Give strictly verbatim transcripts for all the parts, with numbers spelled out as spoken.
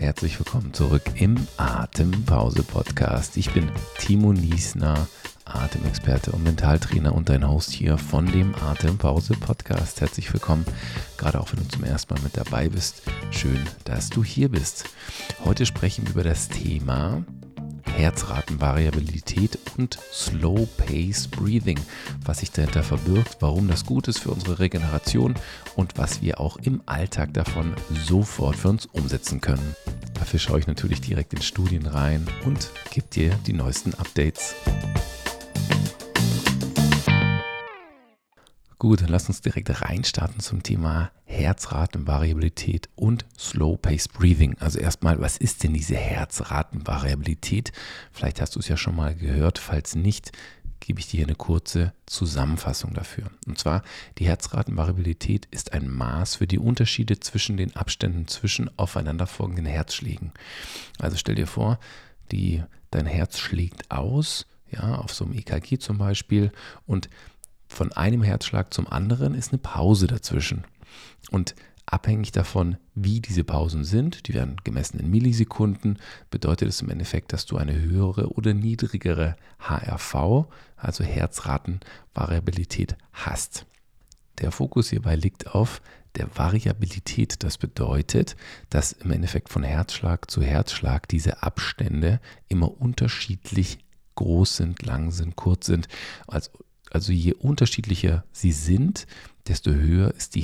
Herzlich willkommen zurück im Atempause-Podcast. Ich bin Timo Niesner, Atemexperte und Mentaltrainer und dein Host hier von dem Atempause-Podcast. Herzlich willkommen, gerade auch wenn du zum ersten Mal mit dabei bist. Schön, dass du hier bist. Heute sprechen wir über das Thema Herzratenvariabilität und Slow Pace Breathing, was sich dahinter verbirgt, warum das gut ist für unsere Regeneration und was wir auch im Alltag davon sofort für uns umsetzen können. Dafür schaue ich natürlich direkt in Studien rein und gebe dir die neuesten Updates. Gut, dann lass uns direkt reinstarten zum Thema Herzratenvariabilität und Slow Pace Breathing. Also erstmal, was ist denn diese Herzratenvariabilität? Vielleicht hast du es ja schon mal gehört, falls nicht, gebe ich dir hier eine kurze Zusammenfassung dafür. Und zwar, die Herzratenvariabilität ist ein Maß für die Unterschiede zwischen den Abständen zwischen aufeinanderfolgenden Herzschlägen. Also stell dir vor, die, dein Herz schlägt aus, ja, auf so einem E K G zum Beispiel, und von einem Herzschlag zum anderen ist eine Pause dazwischen. Und abhängig davon, wie diese Pausen sind, die werden gemessen in Millisekunden, bedeutet es im Endeffekt, dass du eine höhere oder niedrigere H R V, also Herzratenvariabilität, hast. Der Fokus hierbei liegt auf der Variabilität. Das bedeutet, dass im Endeffekt von Herzschlag zu Herzschlag diese Abstände immer unterschiedlich groß sind, lang sind, kurz sind. Also Also je unterschiedlicher sie sind, desto höher ist die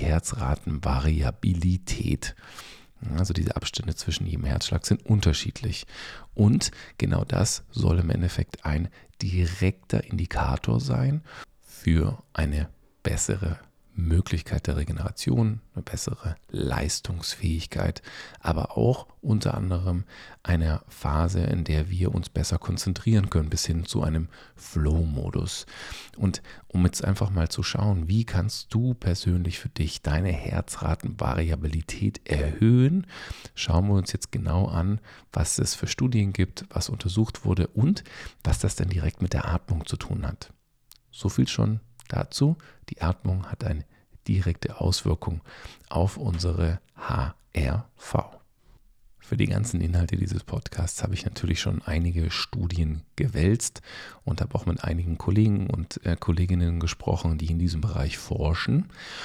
Herzratenvariabilität. Also diese Abstände zwischen jedem Herzschlag sind unterschiedlich. Und genau das soll im Endeffekt ein direkter Indikator sein für eine bessere Möglichkeit der Regeneration, eine bessere Leistungsfähigkeit, aber auch unter anderem eine Phase, in der wir uns besser konzentrieren können, bis hin zu einem Flow-Modus. Und um jetzt einfach mal zu schauen, wie kannst du persönlich für dich deine Herzratenvariabilität erhöhen, schauen wir uns jetzt genau an, was es für Studien gibt, was untersucht wurde und was das dann direkt mit der Atmung zu tun hat. So viel schon dazu. Die Atmung hat eine direkte Auswirkung auf unsere H R V. Für die ganzen Inhalte dieses Podcasts habe ich natürlich schon einige Studien gewälzt und habe auch mit einigen Kollegen und äh, Kolleginnen gesprochen, die in diesem Bereich forschen.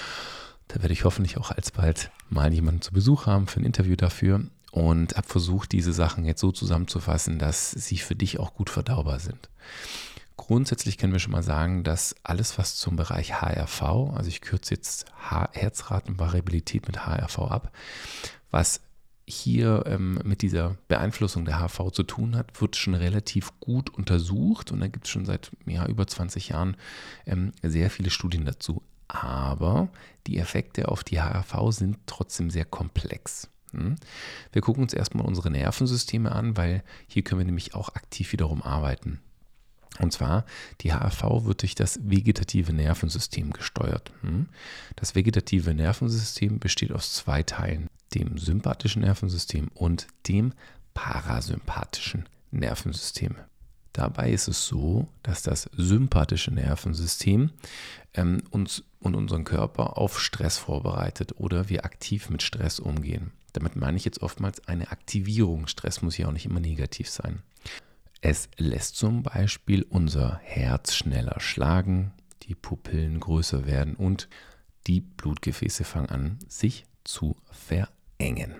Da werde ich hoffentlich auch alsbald mal jemanden zu Besuch haben für ein Interview dafür und habe versucht, diese Sachen jetzt so zusammenzufassen, dass sie für dich auch gut verdaubar sind. Grundsätzlich können wir schon mal sagen, dass alles, was zum Bereich H R V, also ich kürze jetzt H- Herzratenvariabilität mit H R V ab, was hier ähm, mit dieser Beeinflussung der H R V zu tun hat, wird schon relativ gut untersucht und da gibt es schon seit ja, über zwanzig Jahren ähm, sehr viele Studien dazu. Aber die Effekte auf die H R V sind trotzdem sehr komplex. Wir gucken uns erstmal unsere Nervensysteme an, weil hier können wir nämlich auch aktiv wiederum arbeiten. Und zwar, die H R V wird durch das vegetative Nervensystem gesteuert. Das vegetative Nervensystem besteht aus zwei Teilen, dem sympathischen Nervensystem und dem parasympathischen Nervensystem. Dabei ist es so, dass das sympathische Nervensystem ähm, uns und unseren Körper auf Stress vorbereitet oder wir aktiv mit Stress umgehen. Damit meine ich jetzt oftmals eine Aktivierung. Stress muss ja auch nicht immer negativ sein. Es lässt zum Beispiel unser Herz schneller schlagen, die Pupillen größer werden und die Blutgefäße fangen an, sich zu verengen.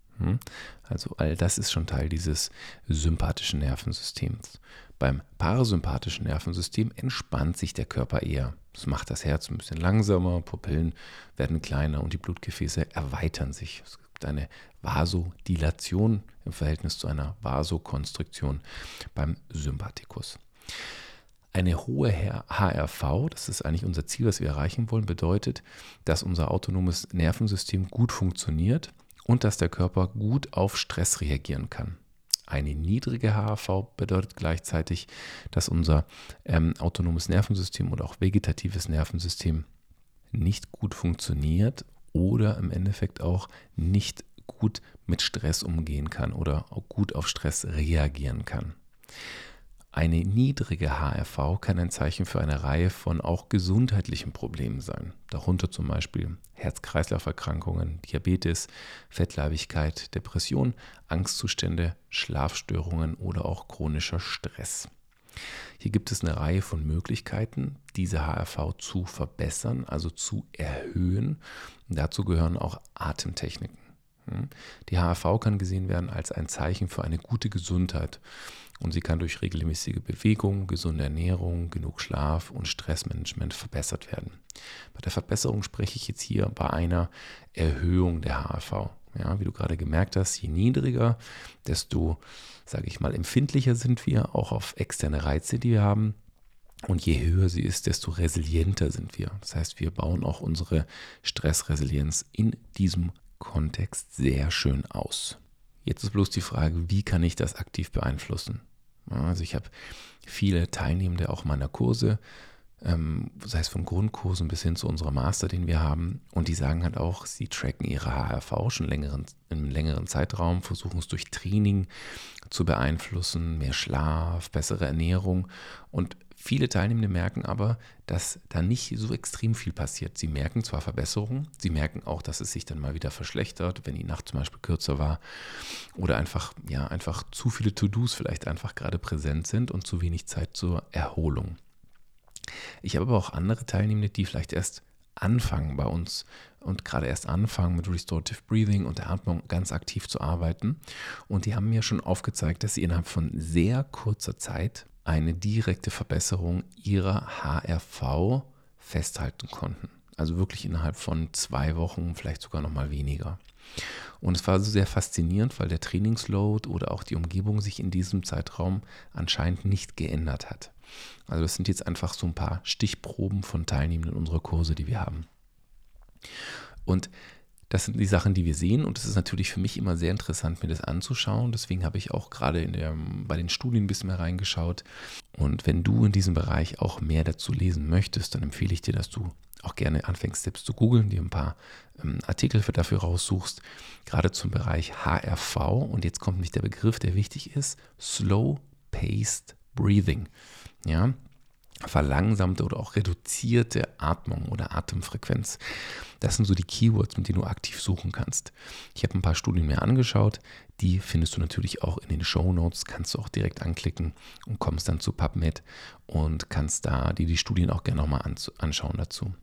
Also all das ist schon Teil dieses sympathischen Nervensystems. Beim parasympathischen Nervensystem entspannt sich der Körper eher. Das macht das Herz ein bisschen langsamer, Pupillen werden kleiner und die Blutgefäße erweitern sich. Es gibt eine Vasodilation im Verhältnis zu einer Vasokonstriktion beim Sympathikus. Eine hohe H R V, das ist eigentlich unser Ziel, was wir erreichen wollen, bedeutet, dass unser autonomes Nervensystem gut funktioniert und dass der Körper gut auf Stress reagieren kann. Eine niedrige H R V bedeutet gleichzeitig, dass unser ähm, autonomes Nervensystem oder auch vegetatives Nervensystem nicht gut funktioniert oder im Endeffekt auch nicht gut mit Stress umgehen kann oder auch gut auf Stress reagieren kann. Eine niedrige H R V kann ein Zeichen für eine Reihe von auch gesundheitlichen Problemen sein, darunter zum Beispiel Herz-Kreislauf-Erkrankungen, Diabetes, Fettleibigkeit, Depression, Angstzustände, Schlafstörungen oder auch chronischer Stress. Hier gibt es eine Reihe von Möglichkeiten, diese H R V zu verbessern, also zu erhöhen. Und dazu gehören auch Atemtechniken. Die H R V kann gesehen werden als ein Zeichen für eine gute Gesundheit und sie kann durch regelmäßige Bewegung, gesunde Ernährung, genug Schlaf und Stressmanagement verbessert werden. Bei der Verbesserung spreche ich jetzt hier bei einer Erhöhung der H R V. Ja, wie du gerade gemerkt hast, je niedriger, desto, sage ich mal, empfindlicher sind wir auch auf externe Reize, die wir haben. Und je höher sie ist, desto resilienter sind wir. Das heißt, wir bauen auch unsere Stressresilienz in diesem Kontext sehr schön aus. Jetzt ist bloß die Frage, wie kann ich das aktiv beeinflussen? Also ich habe viele Teilnehmende auch meiner Kurse, ähm, sei es von Grundkursen bis hin zu unserem Master, den wir haben, und die sagen halt auch, sie tracken ihre H R V schon längeren, in einem längeren Zeitraum, versuchen es durch Training zu beeinflussen, mehr Schlaf, bessere Ernährung, und viele Teilnehmende merken aber, dass da nicht so extrem viel passiert. Sie merken zwar Verbesserungen, sie merken auch, dass es sich dann mal wieder verschlechtert, wenn die Nacht zum Beispiel kürzer war oder einfach, ja, einfach zu viele To-Dos vielleicht einfach gerade präsent sind und zu wenig Zeit zur Erholung. Ich habe aber auch andere Teilnehmende, die vielleicht erst anfangen bei uns und gerade erst anfangen mit Restorative Breathing und der Atmung ganz aktiv zu arbeiten. Und die haben mir schon aufgezeigt, dass sie innerhalb von sehr kurzer Zeit eine direkte Verbesserung ihrer H R V festhalten konnten. Also wirklich innerhalb von zwei Wochen, vielleicht sogar noch mal weniger. Und es war so sehr faszinierend, weil der Trainingsload oder auch die Umgebung sich in diesem Zeitraum anscheinend nicht geändert hat. Also das sind jetzt einfach so ein paar Stichproben von Teilnehmenden unserer Kurse, die wir haben. Und das sind die Sachen, die wir sehen, und es ist natürlich für mich immer sehr interessant, mir das anzuschauen. Deswegen habe ich auch gerade in der, bei den Studien ein bisschen mehr reingeschaut. Und wenn du in diesem Bereich auch mehr dazu lesen möchtest, dann empfehle ich dir, dass du auch gerne anfängst, selbst zu googeln, dir ein paar ähm, Artikel für dafür raussuchst, gerade zum Bereich H R V. Und jetzt kommt nämlich der Begriff, der wichtig ist: Slow-Paced Breathing. Ja, verlangsamte oder auch reduzierte Atmung oder Atemfrequenz. Das sind so die Keywords, mit denen du aktiv suchen kannst. Ich habe ein paar Studien mir angeschaut, die findest du natürlich auch in den Shownotes, kannst du auch direkt anklicken und kommst dann zu PubMed und kannst da dir die Studien auch gerne nochmal anschauen dazu.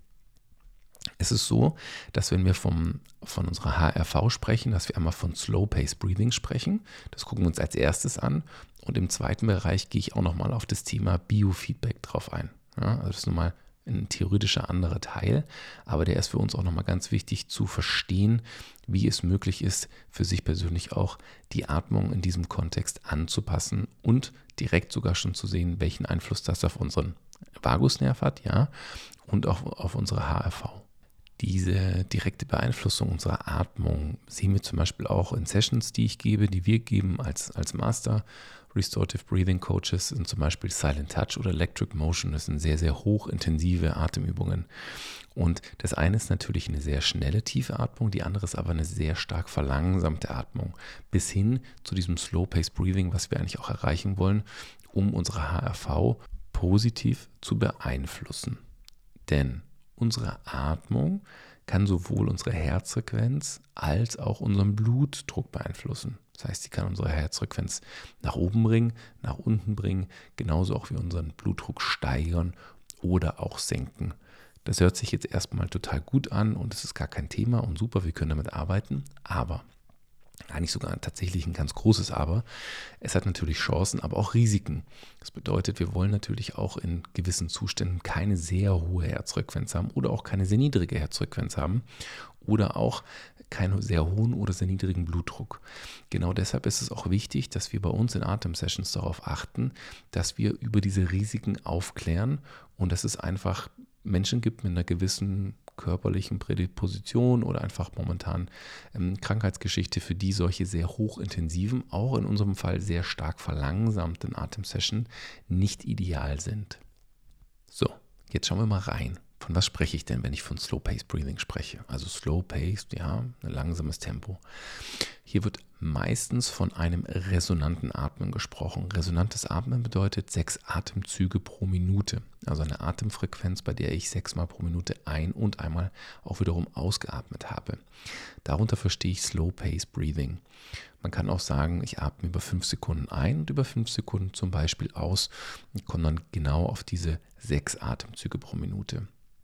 Es ist so, dass wenn wir vom, von unserer H R V sprechen, dass wir einmal von Slow-Paced Breathing sprechen. Das gucken wir uns als erstes an. Und im zweiten Bereich gehe ich auch nochmal auf das Thema Biofeedback drauf ein. Ja, also das ist nochmal ein theoretischer anderer Teil, aber der ist für uns auch nochmal ganz wichtig zu verstehen, wie es möglich ist, für sich persönlich auch die Atmung in diesem Kontext anzupassen und direkt sogar schon zu sehen, welchen Einfluss das auf unseren Vagusnerv hat, ja, und auch auf unsere H R V. Diese direkte Beeinflussung unserer Atmung sehen wir zum Beispiel auch in Sessions, die ich gebe, die wir geben als, als Master Restorative Breathing Coaches, sind zum Beispiel Silent Touch oder Electric Motion. Das sind sehr, sehr hochintensive Atemübungen. Und das eine ist natürlich eine sehr schnelle, tiefe Atmung, die andere ist aber eine sehr stark verlangsamte Atmung, bis hin zu diesem Slow-Paced Breathing, was wir eigentlich auch erreichen wollen, um unsere H R V positiv zu beeinflussen. Denn unsere Atmung kann sowohl unsere Herzfrequenz als auch unseren Blutdruck beeinflussen. Das heißt, sie kann unsere Herzfrequenz nach oben bringen, nach unten bringen, genauso auch wie unseren Blutdruck steigern oder auch senken. Das hört sich jetzt erstmal total gut an und es ist gar kein Thema und super, wir können damit arbeiten, aber eigentlich sogar tatsächlich ein ganz großes Aber. Es hat natürlich Chancen, aber auch Risiken. Das bedeutet, wir wollen natürlich auch in gewissen Zuständen keine sehr hohe Herzfrequenz haben oder auch keine sehr niedrige Herzfrequenz haben oder auch keinen sehr hohen oder sehr niedrigen Blutdruck. Genau deshalb ist es auch wichtig, dass wir bei uns in Atemsessions darauf achten, dass wir über diese Risiken aufklären und dass es einfach Menschen gibt mit einer gewissen körperlichen Prädisposition oder einfach momentan ähm, Krankheitsgeschichte, für die solche sehr hochintensiven, auch in unserem Fall sehr stark verlangsamten Atemsession nicht ideal sind. So, jetzt schauen wir mal rein. Von was spreche ich denn, wenn ich von Slow-Paced Breathing spreche? Also Slow-Paced, ja, ein langsames Tempo. Hier wird meistens von einem resonanten Atmen gesprochen. Resonantes Atmen bedeutet sechs Atemzüge pro Minute. Also eine Atemfrequenz, bei der ich sechsmal pro Minute ein- und einmal auch wiederum ausgeatmet habe. Darunter verstehe ich Slow Pace Breathing. Man kann auch sagen, ich atme über fünf Sekunden ein und über fünf Sekunden zum Beispiel aus und komme dann genau auf diese sechs Atemzüge pro Minute.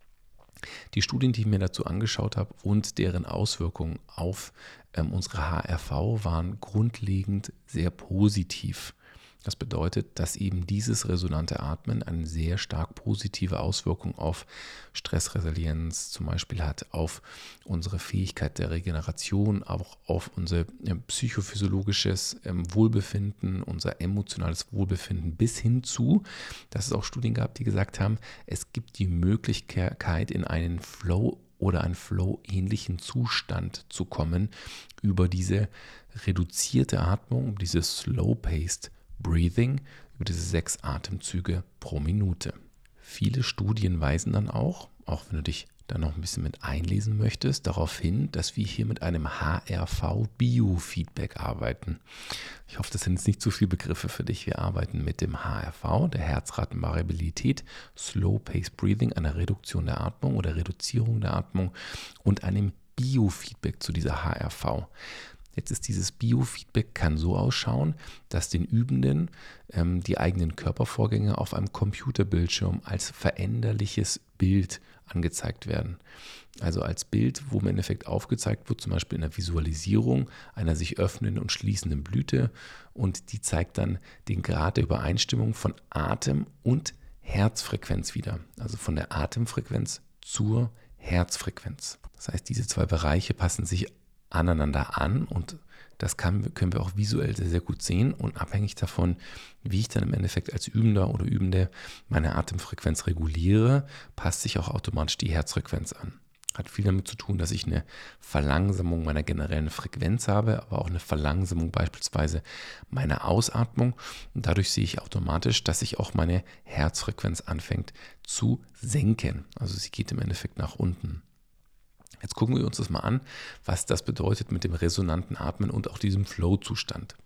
Die Studien, die ich mir dazu angeschaut habe und deren Auswirkungen auf ähm, unsere H R V waren grundlegend sehr positiv. Das bedeutet, dass eben dieses resonante Atmen eine sehr stark positive Auswirkung auf Stressresilienz zum Beispiel hat, auf unsere Fähigkeit der Regeneration, auch auf unser äh, psychophysiologisches ähm, Wohlbefinden, unser emotionales Wohlbefinden, bis hin zu, dass es auch Studien gab, die gesagt haben, es gibt die Möglichkeit, in einen Flow oder einen Flow-ähnlichen Zustand zu kommen über diese reduzierte Atmung, diese Slow-Paced Breathing, über diese sechs Atemzüge pro Minute. Viele Studien weisen dann auch, auch wenn du dich da noch ein bisschen mit einlesen möchtest, darauf hin, dass wir hier mit einem H R V-Biofeedback arbeiten. Ich hoffe, das sind jetzt nicht zu viele Begriffe für dich. Wir arbeiten mit dem H R V, der Herzratenvariabilität, Slow Pace Breathing, einer Reduktion der Atmung oder Reduzierung der Atmung und einem Biofeedback zu dieser H R V. Jetzt ist dieses Biofeedback, kann so ausschauen, dass den Übenden ähm, die eigenen Körpervorgänge auf einem Computerbildschirm als veränderliches Bild angezeigt werden. Also als Bild, wo im Endeffekt aufgezeigt wird, zum Beispiel in der Visualisierung einer sich öffnenden und schließenden Blüte, und die zeigt dann den Grad der Übereinstimmung von Atem und Herzfrequenz wieder. Also von der Atemfrequenz zur Herzfrequenz. Das heißt, diese zwei Bereiche passen sich aneinander an und das kann, können wir auch visuell sehr, sehr gut sehen, und abhängig davon, wie ich dann im Endeffekt als Übender oder Übende meine Atemfrequenz reguliere, passt sich auch automatisch die Herzfrequenz an. Hat viel damit zu tun, dass ich eine Verlangsamung meiner generellen Frequenz habe, aber auch eine Verlangsamung beispielsweise meiner Ausatmung, und dadurch sehe ich automatisch, dass sich auch meine Herzfrequenz anfängt zu senken. Also sie geht im Endeffekt nach unten. Jetzt gucken wir uns das mal an, was das bedeutet mit dem resonanten Atmen und auch diesem Flow-Zustand.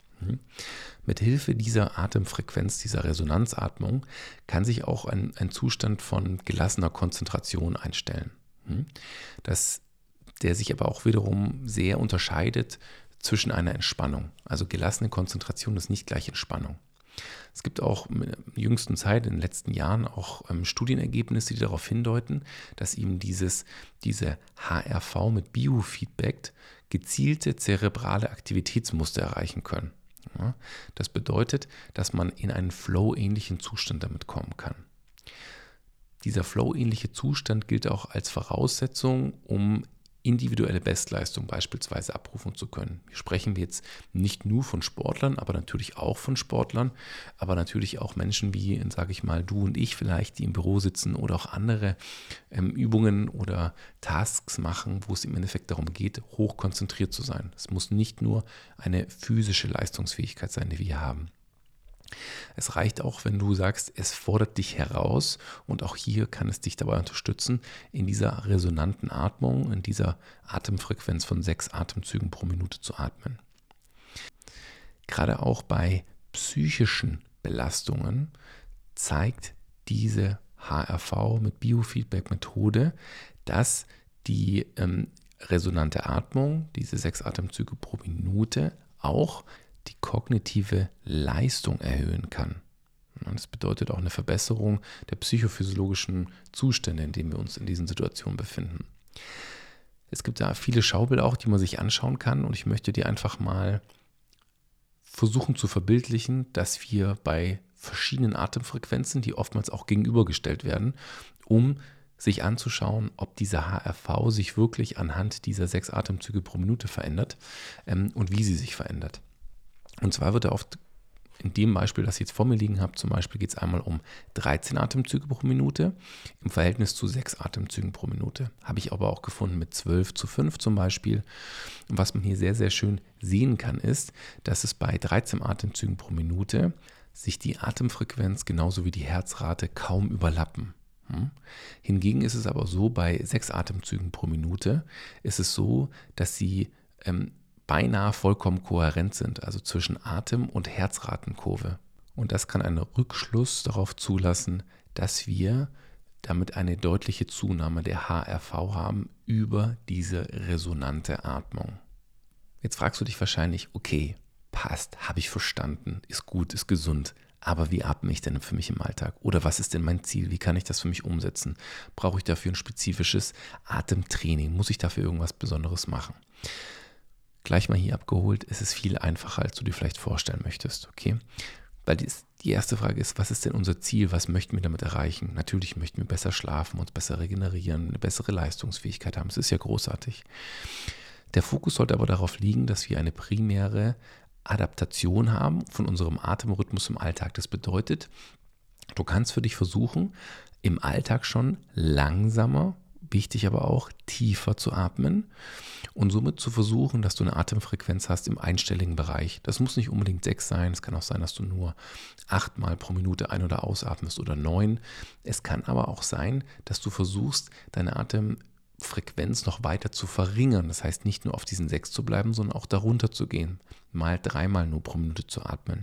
Mit Hilfe dieser Atemfrequenz, dieser Resonanzatmung, kann sich auch ein, ein Zustand von gelassener Konzentration einstellen. Das, der sich aber auch wiederum sehr unterscheidet zwischen einer Entspannung. Also gelassene Konzentration ist nicht gleich Entspannung. Es gibt auch in der jüngsten Zeit, in den letzten Jahren, auch ähm, Studienergebnisse, die darauf hindeuten, dass eben dieses, diese H R V mit Biofeedback gezielte zerebrale Aktivitätsmuster erreichen können. Ja, das bedeutet, dass man in einen Flow-ähnlichen Zustand damit kommen kann. Dieser Flow-ähnliche Zustand gilt auch als Voraussetzung, um individuelle Bestleistung beispielsweise abrufen zu können. Hier sprechen wir jetzt nicht nur von Sportlern, aber natürlich auch von Sportlern, aber natürlich auch Menschen wie, sage ich mal, du und ich vielleicht, die im Büro sitzen oder auch andere ähm, Übungen oder Tasks machen, wo es im Endeffekt darum geht, hochkonzentriert zu sein. Es muss nicht nur eine physische Leistungsfähigkeit sein, die wir hier haben. Es reicht auch, wenn du sagst, es fordert dich heraus, und auch hier kann es dich dabei unterstützen, in dieser resonanten Atmung, in dieser Atemfrequenz von sechs Atemzügen pro Minute zu atmen. Gerade auch bei psychischen Belastungen zeigt diese H R V mit Biofeedback-Methode, dass die ähm, resonante Atmung, diese sechs Atemzüge pro Minute, auch die kognitive Leistung erhöhen kann. Und das bedeutet auch eine Verbesserung der psychophysiologischen Zustände, in denen wir uns in diesen Situationen befinden. Es gibt da viele Schaubilder auch, die man sich anschauen kann, und ich möchte dir einfach mal versuchen zu verbildlichen, dass wir bei verschiedenen Atemfrequenzen, die oftmals auch gegenübergestellt werden, um sich anzuschauen, ob dieser H R V sich wirklich anhand dieser sechs Atemzüge pro Minute verändert ähm, und wie sie sich verändert. Und zwar wird er oft, in dem Beispiel, das ich jetzt vor mir liegen habe, zum Beispiel geht es einmal um dreizehn Atemzüge pro Minute im Verhältnis zu sechs Atemzügen pro Minute. Habe ich aber auch gefunden mit zwölf zu fünf zum Beispiel. Und was man hier sehr, sehr schön sehen kann, ist, dass es bei dreizehn Atemzügen pro Minute sich die Atemfrequenz genauso wie die Herzrate kaum überlappen. Hm? Hingegen ist es aber so, bei sechs Atemzügen pro Minute ist es so, dass sie ähm, beinahe vollkommen kohärent sind, also zwischen Atem- und Herzratenkurve. Und das kann einen Rückschluss darauf zulassen, dass wir damit eine deutliche Zunahme der H R V haben über diese resonante Atmung. Jetzt fragst du dich wahrscheinlich, okay, passt, habe ich verstanden, ist gut, ist gesund, aber wie atme ich denn für mich im Alltag? Oder was ist denn mein Ziel? Wie kann ich das für mich umsetzen? Brauche ich dafür ein spezifisches Atemtraining? Muss ich dafür irgendwas Besonderes machen? Gleich mal hier abgeholt, es ist viel einfacher, als du dir vielleicht vorstellen möchtest, okay? Weil die, die erste Frage ist, was ist denn unser Ziel? Was möchten wir damit erreichen? Natürlich möchten wir besser schlafen, uns besser regenerieren, eine bessere Leistungsfähigkeit haben. Das ist ja großartig. Der Fokus sollte aber darauf liegen, dass wir eine primäre Adaptation haben von unserem Atemrhythmus im Alltag. Das bedeutet, du kannst für dich versuchen, im Alltag schon langsamer, wichtig aber auch tiefer zu atmen und somit zu versuchen, dass du eine Atemfrequenz hast im einstelligen Bereich. Das muss nicht unbedingt sechs sein, es kann auch sein, dass du nur achtmal pro Minute ein- oder ausatmest oder neun. Es kann aber auch sein, dass du versuchst, deine Atemfrequenz noch weiter zu verringern. Das heißt, nicht nur auf diesen sechs zu bleiben, sondern auch darunter zu gehen, mal dreimal nur pro Minute zu atmen.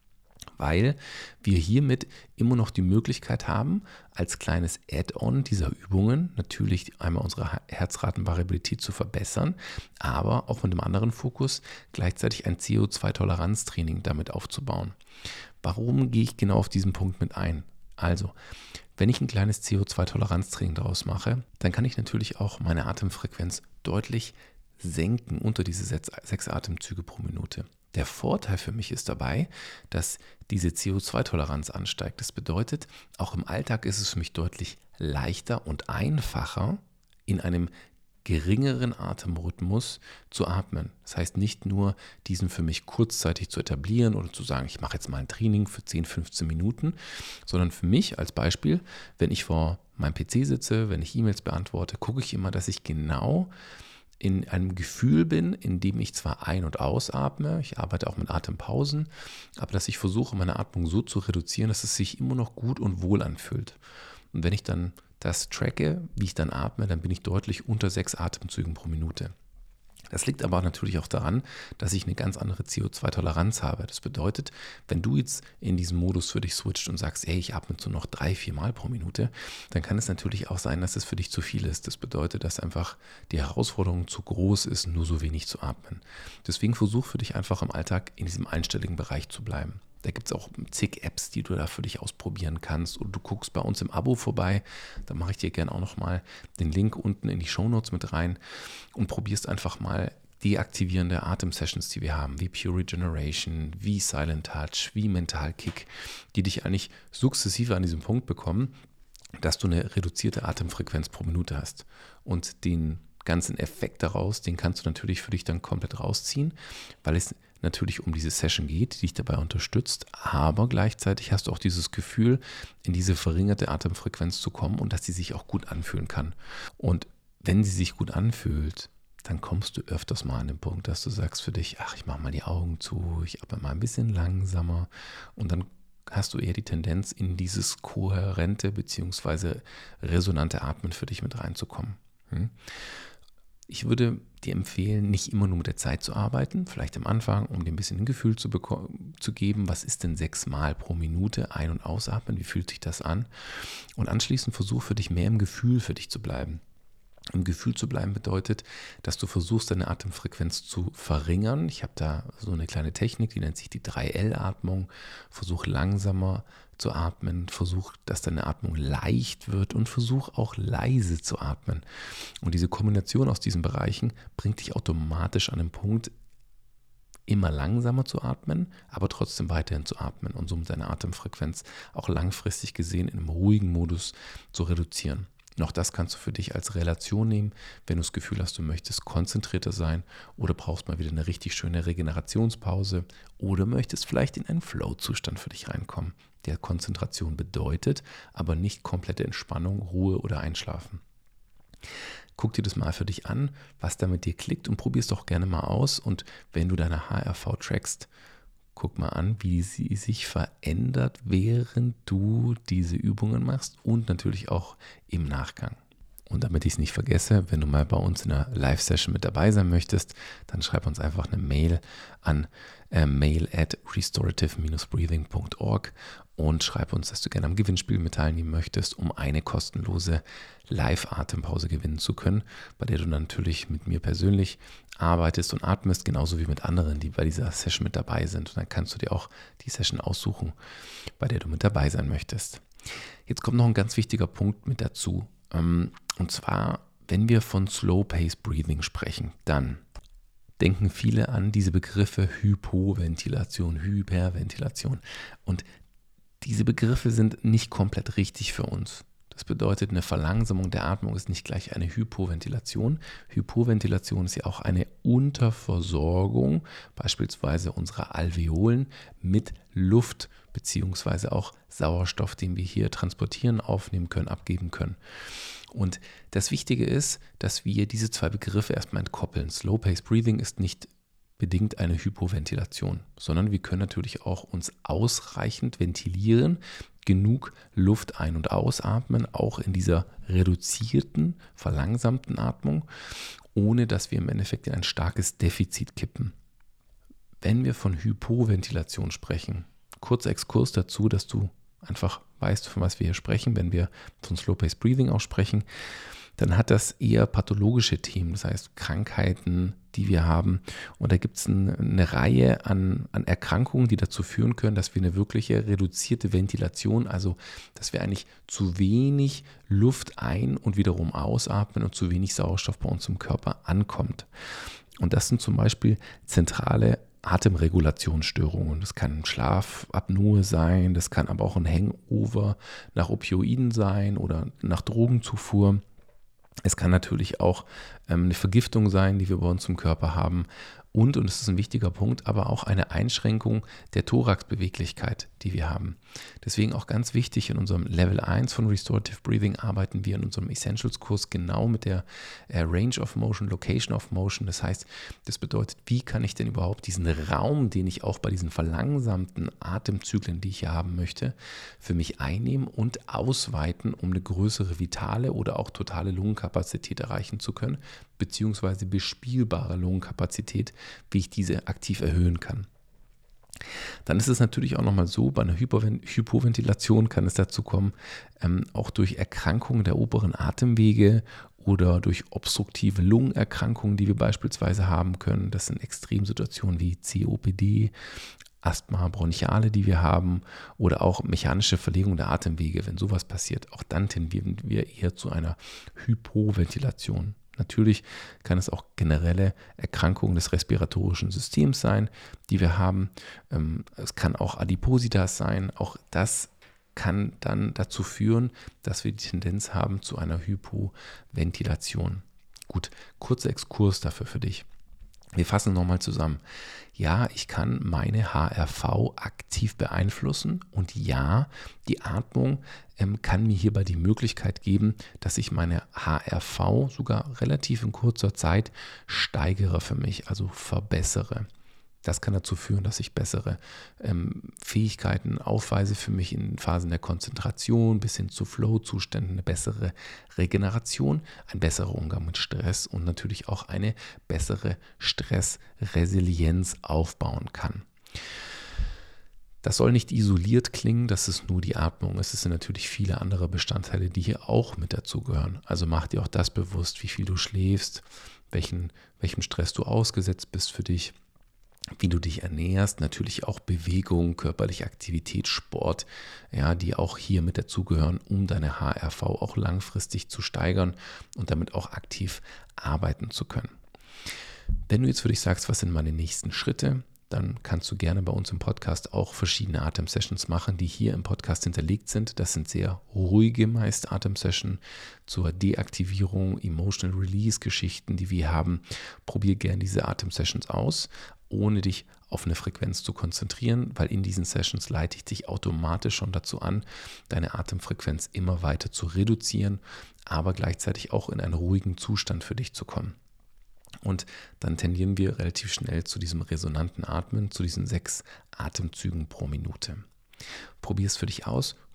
Weil wir hiermit immer noch die Möglichkeit haben, als kleines Add-on dieser Übungen natürlich einmal unsere Herzratenvariabilität zu verbessern, aber auch mit einem anderen Fokus gleichzeitig ein C O zwei Toleranztraining damit aufzubauen. Warum gehe ich genau auf diesen Punkt mit ein? Also, wenn ich ein kleines C O zwei Toleranztraining daraus mache, dann kann ich natürlich auch meine Atemfrequenz deutlich senken unter diese sechs Atemzüge pro Minute. Der Vorteil für mich ist dabei, dass diese C O zwei Toleranz ansteigt. Das bedeutet, auch im Alltag ist es für mich deutlich leichter und einfacher, in einem geringeren Atemrhythmus zu atmen. Das heißt nicht nur, diesen für mich kurzzeitig zu etablieren oder zu sagen, ich mache jetzt mal ein Training für zehn, fünfzehn Minuten, sondern für mich als Beispiel, wenn ich vor meinem P C sitze, wenn ich E-Mails beantworte, gucke ich immer, dass ich genau in einem Gefühl bin, in dem ich zwar ein- und ausatme, ich arbeite auch mit Atempausen, aber dass ich versuche, meine Atmung so zu reduzieren, dass es sich immer noch gut und wohl anfühlt. Und wenn ich dann das tracke, wie ich dann atme, dann bin ich deutlich unter sechs Atemzügen pro Minute. Das liegt aber natürlich auch daran, dass ich eine ganz andere C O zwei Toleranz habe. Das bedeutet, wenn du jetzt in diesen Modus für dich switcht und sagst, hey, ich atme so noch drei, vier Mal pro Minute, dann kann es natürlich auch sein, dass es für dich zu viel ist. Das bedeutet, dass einfach die Herausforderung zu groß ist, nur so wenig zu atmen. Deswegen versuch für dich einfach im Alltag in diesem einstelligen Bereich zu bleiben. Da gibt es auch zig Apps, die du da für dich ausprobieren kannst. Und du guckst bei uns im Abo vorbei. Da mache ich dir gerne auch nochmal den Link unten in die Shownotes mit rein und probierst einfach mal die aktivierende Atem-Sessions, die wir haben, wie Pure Regeneration, wie Silent Touch, wie Mental Kick, die dich eigentlich sukzessive an diesem Punkt bekommen, dass du eine reduzierte Atemfrequenz pro Minute hast. Und den ganzen Effekt daraus, den kannst du natürlich für dich dann komplett rausziehen, weil es natürlich um diese Session geht, die dich dabei unterstützt, aber gleichzeitig hast du auch dieses Gefühl, in diese verringerte Atemfrequenz zu kommen und dass sie sich auch gut anfühlen kann. Und wenn sie sich gut anfühlt, dann kommst du öfters mal an den Punkt, dass du sagst für dich, ach, ich mache mal die Augen zu, ich atme mal ein bisschen langsamer und dann hast du eher die Tendenz, in dieses kohärente bzw. resonante Atmen für dich mit reinzukommen. Hm? Ich würde dir empfehlen, nicht immer nur mit der Zeit zu arbeiten, vielleicht am Anfang, um dir ein bisschen ein Gefühl zu, zu geben, was ist denn sechsmal pro Minute ein- und ausatmen, wie fühlt sich das an? Und anschließend versuch für dich mehr im Gefühl für dich zu bleiben. Im Gefühl zu bleiben bedeutet, dass du versuchst, deine Atemfrequenz zu verringern. Ich habe da so eine kleine Technik, die nennt sich die drei L Atmung. Versuch langsamer zu atmen, versuch, dass deine Atmung leicht wird und versuch auch leise zu atmen. Und diese Kombination aus diesen Bereichen bringt dich automatisch an den Punkt, immer langsamer zu atmen, aber trotzdem weiterhin zu atmen und somit deine Atemfrequenz auch langfristig gesehen in einem ruhigen Modus zu reduzieren. Auch das kannst du für dich als Relation nehmen, wenn du das Gefühl hast, du möchtest konzentrierter sein oder brauchst mal wieder eine richtig schöne Regenerationspause oder möchtest vielleicht in einen Flow-Zustand für dich reinkommen, der Konzentration bedeutet, aber nicht komplette Entspannung, Ruhe oder Einschlafen. Guck dir das mal für dich an, was da mit dir klickt und probier es doch gerne mal aus. Und wenn du deine H R V trackst, guck mal an, wie sie sich verändert, während du diese Übungen machst und natürlich auch im Nachgang. Und damit ich es nicht vergesse, wenn du mal bei uns in einer Live-Session mit dabei sein möchtest, dann schreib uns einfach eine Mail an äh, mail at restorative dash breathing dot org und schreib uns, dass du gerne am Gewinnspiel mit teilnehmen möchtest, um eine kostenlose Live-Atempause gewinnen zu können, bei der du natürlich mit mir persönlich arbeitest und atmest, genauso wie mit anderen, die bei dieser Session mit dabei sind. Und dann kannst du dir auch die Session aussuchen, bei der du mit dabei sein möchtest. Jetzt kommt noch ein ganz wichtiger Punkt mit dazu. Und zwar, wenn wir von Slow Pace Breathing sprechen, dann denken viele an diese Begriffe Hypoventilation, Hyperventilation. Und diese Begriffe sind nicht komplett richtig für uns. Das bedeutet, eine Verlangsamung der Atmung ist nicht gleich eine Hypoventilation. Hypoventilation ist ja auch eine Unterversorgung, beispielsweise unserer Alveolen mit Luft beziehungsweise auch Sauerstoff, den wir hier transportieren, aufnehmen können, abgeben können. Und das Wichtige ist, dass wir diese zwei Begriffe erstmal entkoppeln. Slow Pace Breathing ist nicht bedingt eine Hypoventilation, sondern wir können natürlich auch uns ausreichend ventilieren, genug Luft ein- und ausatmen, auch in dieser reduzierten, verlangsamten Atmung, ohne dass wir im Endeffekt in ein starkes Defizit kippen. Wenn wir von Hypoventilation sprechen, kurzer Exkurs dazu, dass du einfach weißt, von was wir hier sprechen, wenn wir von Slow Pace Breathing auch sprechen, dann hat das eher pathologische Themen, das heißt Krankheiten, die wir haben. Und da gibt es ein, eine Reihe an, an Erkrankungen, die dazu führen können, dass wir eine wirkliche reduzierte Ventilation, also dass wir eigentlich zu wenig Luft ein- und wiederum ausatmen und zu wenig Sauerstoff bei uns im Körper ankommt. Und das sind zum Beispiel zentrale Atemregulationsstörungen. Das kann Schlafapnoe sein, das kann aber auch ein Hangover nach Opioiden sein oder nach Drogenzufuhr. Es kann natürlich auch ähm, eine Vergiftung sein, die wir bei uns im Körper haben. Und, und das ist ein wichtiger Punkt, aber auch eine Einschränkung der Thoraxbeweglichkeit, die wir haben. Deswegen auch ganz wichtig, in unserem Level eins von Restorative Breathing arbeiten wir in unserem Essentials-Kurs genau mit der äh, Range of Motion, Location of Motion. Das heißt, das bedeutet, wie kann ich denn überhaupt diesen Raum, den ich auch bei diesen verlangsamten Atemzyklen, die ich hier haben möchte, für mich einnehmen und ausweiten, um eine größere vitale oder auch totale Lungenkapazität erreichen zu können, beziehungsweise bespielbare Lungenkapazität, wie ich diese aktiv erhöhen kann. Dann ist es natürlich auch nochmal so, bei einer Hypoventilation kann es dazu kommen, ähm, auch durch Erkrankungen der oberen Atemwege oder durch obstruktive Lungenerkrankungen, die wir beispielsweise haben können. Das sind Extremsituationen wie C O P D, Asthma bronchiale, die wir haben, oder auch mechanische Verlegung der Atemwege. Wenn sowas passiert, auch dann tendieren wir eher zu einer Hypoventilation. Natürlich kann es auch generelle Erkrankungen des respiratorischen Systems sein, die wir haben. Es kann auch Adipositas sein. Auch das kann dann dazu führen, dass wir die Tendenz haben zu einer Hypoventilation. Gut, kurzer Exkurs dafür für dich. Wir fassen nochmal zusammen. Ja, ich kann meine H R V aktiv beeinflussen und ja, die Atmung ähm, kann mir hierbei die Möglichkeit geben, dass ich meine H R V sogar relativ in kurzer Zeit steigere für mich, also verbessere. Das kann dazu führen, dass ich bessere ähm, Fähigkeiten aufweise für mich in Phasen der Konzentration bis hin zu Flow-Zuständen, eine bessere Regeneration, ein besserer Umgang mit Stress und natürlich auch eine bessere Stressresilienz aufbauen kann. Das soll nicht isoliert klingen, das ist nur die Atmung. Es sind natürlich viele andere Bestandteile, die hier auch mit dazugehören. Also mach dir auch das bewusst, wie viel du schläfst, welchen, welchem Stress du ausgesetzt bist für dich, wie du dich ernährst, natürlich auch Bewegung, körperliche Aktivität, Sport, ja, die auch hier mit dazugehören, um deine H R V auch langfristig zu steigern und damit auch aktiv arbeiten zu können. Wenn du jetzt für dich sagst, was sind meine nächsten Schritte, dann kannst du gerne bei uns im Podcast auch verschiedene Atem-Sessions machen, die hier im Podcast hinterlegt sind. Das sind sehr ruhige meist Atem-Sessions zur Deaktivierung, Emotional Release-Geschichten, die wir haben. Probier gerne diese Atem-Sessions aus, ohne dich auf eine Frequenz zu konzentrieren, weil in diesen Sessions leite ich dich automatisch schon dazu an, deine Atemfrequenz immer weiter zu reduzieren, aber gleichzeitig auch in einen ruhigen Zustand für dich zu kommen. Und dann tendieren wir relativ schnell zu diesem resonanten Atmen, zu diesen sechs Atemzügen pro Minute. Probier es für dich aus,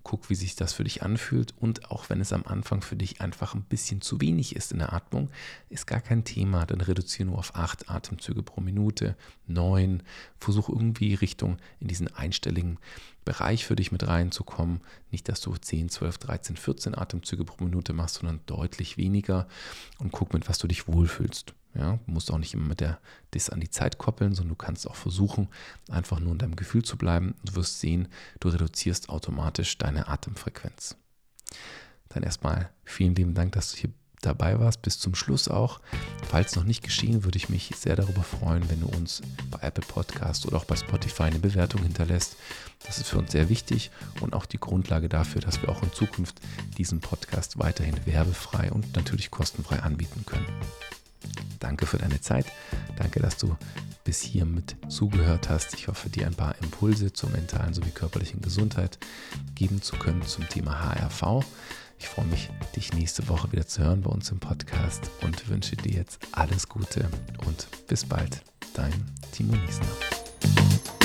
guck, wie sich das für dich anfühlt und auch wenn es am Anfang für dich einfach ein bisschen zu wenig ist in der Atmung, ist gar kein Thema, dann reduziere nur auf acht Atemzüge pro Minute, neun, versuch irgendwie Richtung in diesen einstelligen Bereich für dich mit reinzukommen, nicht, dass du zehn, zwölf, dreizehn, vierzehn Atemzüge pro Minute machst, sondern deutlich weniger und guck, mit was du dich wohlfühlst. Ja, du musst auch nicht immer mit der das an die Zeit koppeln, sondern du kannst auch versuchen, einfach nur in deinem Gefühl zu bleiben. Du wirst sehen, du reduzierst automatisch deine Atemfrequenz. Dann erstmal vielen lieben Dank, dass du hier dabei warst, bis zum Schluss auch. Falls noch nicht geschehen, würde ich mich sehr darüber freuen, wenn du uns bei Apple Podcast oder auch bei Spotify eine Bewertung hinterlässt. Das ist für uns sehr wichtig und auch die Grundlage dafür, dass wir auch in Zukunft diesen Podcast weiterhin werbefrei und natürlich kostenfrei anbieten können. Danke für deine Zeit. Danke, dass du bis hier mit zugehört hast. Ich hoffe, dir ein paar Impulse zur mentalen sowie körperlichen Gesundheit geben zu können zum Thema H R V. Ich freue mich, dich nächste Woche wieder zu hören bei uns im Podcast und wünsche dir jetzt alles Gute und bis bald. Dein Timo Niesner.